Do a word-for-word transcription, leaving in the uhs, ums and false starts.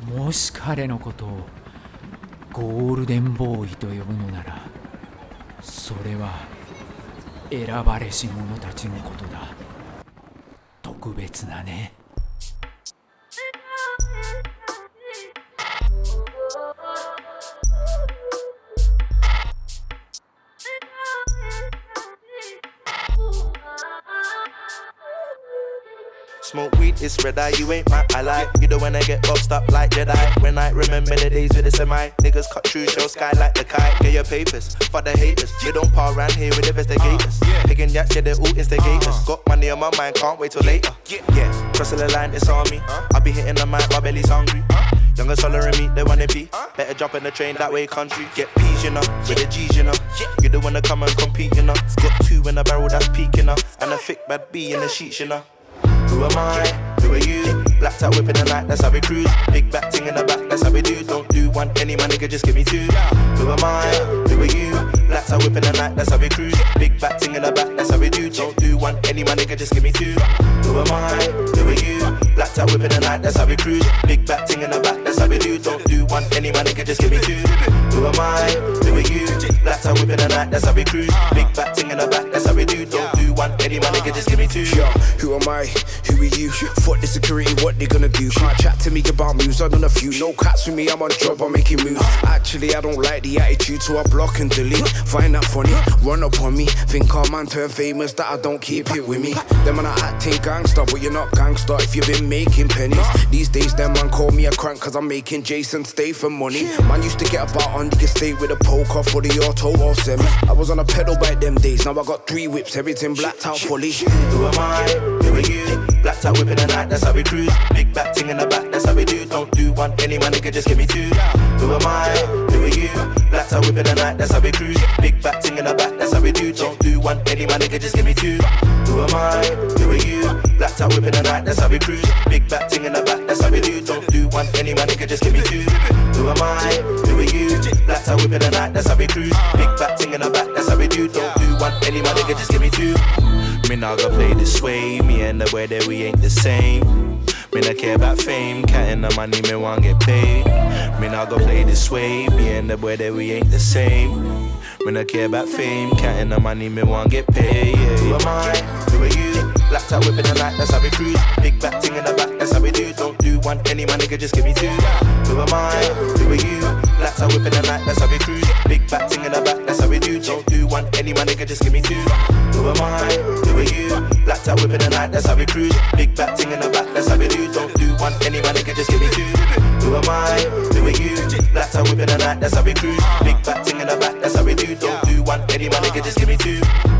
もし彼のことをゴールデンボーイと呼ぶのなら、それは選ばれし者たちのことだ。特別なね。 Smoke weed, it's red eye, you ain't my ally. You don't wanna get boxed up like Jedi. When I remember the days with the semi, niggas cut through, show sky like the kite. Get your papers, fuck the haters. You don't par around here with investigators. Picking that shit, they're all instigators. Got money on my mind, can't wait till later. Yeah, crossing the line, it's on me. I be hitting the mic, my belly's hungry. Youngers hollering me, they wanna pee. Better jump in the train, that way country. Get peas, you know, with the G's, you know. You don't wanna come and compete, you know. Got two in a barrel that's peaking up. And a thick bad B in the sheets, you know. Who am I? Who are you? Blacked out whip in the night, that's how we cruise. Big back ting in the back, that's how we do. Don't do one, any man nigga, just give me two. Who am I? Who are you? Blacked out whip in the night, that's how we cruise. Big back ting in the back, that's how we do. Don't do one, any man nigga, just give me two. Who am I? Who are you? Blacked out whip in the night, that's how we cruise. Big back ting in the back, that's how we do. Don't do one, any man nigga, just give me two. Who am I? Who are you? Blacked out whip in the night, that's how we cruise. Big back ting in the back, that's how we do. Don't do one, any man nigga, just give me two. Yo, who am I? Who are you? Fuck the security, what they gonna do? Can't chat to me about moves, I done a few. No cats with me, I'm on job, I'm making moves. Actually, I don't like the attitude, so I block and delete. Find that funny, run up on me. Think our man turn famous, that I don't keep it with me. Them man are acting gangster, but you're not gangster if you've been making pennies. These days, them man call me a crank, cause I'm making Jason stay for money. Man used to get about on the estate with a poker for the auto or semi. I was on a pedal bike them days, now I got three whips, everything blacked out fully. Who am I? Who are you? Blacked out whip in the night, that's how we cruise. Big back ting in the back, that's how we do. Don't do one, any man nigga, just give me two. Who am I? Who are you? Blacked out whip in the night, that's how we cruise. Big back ting in the back, that's how we do. Don't do one, any man nigga, just give me two. Who am I? Who are you? Blacked out whip in the night, that's how we cruise. Big back ting in the back, that's how we do. Don't do one, any man nigga, just give me two. Who am I? Who are you? Blacked out whip in the night, that's how we cruise. Big back ting in the back, that's how we do. Don't do one, any man nigga, just give me two. Me nah go play this way, me and the way that we ain't the same. Me nah care about fame, counting the money, me want get paid. Me nah go play this way, me and the way that we ain't the same. Me nah care about fame, counting the money, me want get paid. Yeah. Who am I? Who are you? Blacked out whip in the night, that's how we cruise. Big back ting in the back, that's how we do. Don't do one, any man nigga, just give me two. Who am I? Who are you? Blacked out whip in the night, that's how we cruise. Big back ting in the back, that's how we do. Don't do one, any man nigga, just give me two. Who am I? Who are you? Blacked out whip in the night, that's how we cruise. Big back ting in the back, that's how we do. Don't do one, any man nigga, just give me two. Who am I? Who are you? Blacked out whip in the night, that's how we cruise. Big back ting in the back, that's how we do. Don't do one, any man nigga, just give me two.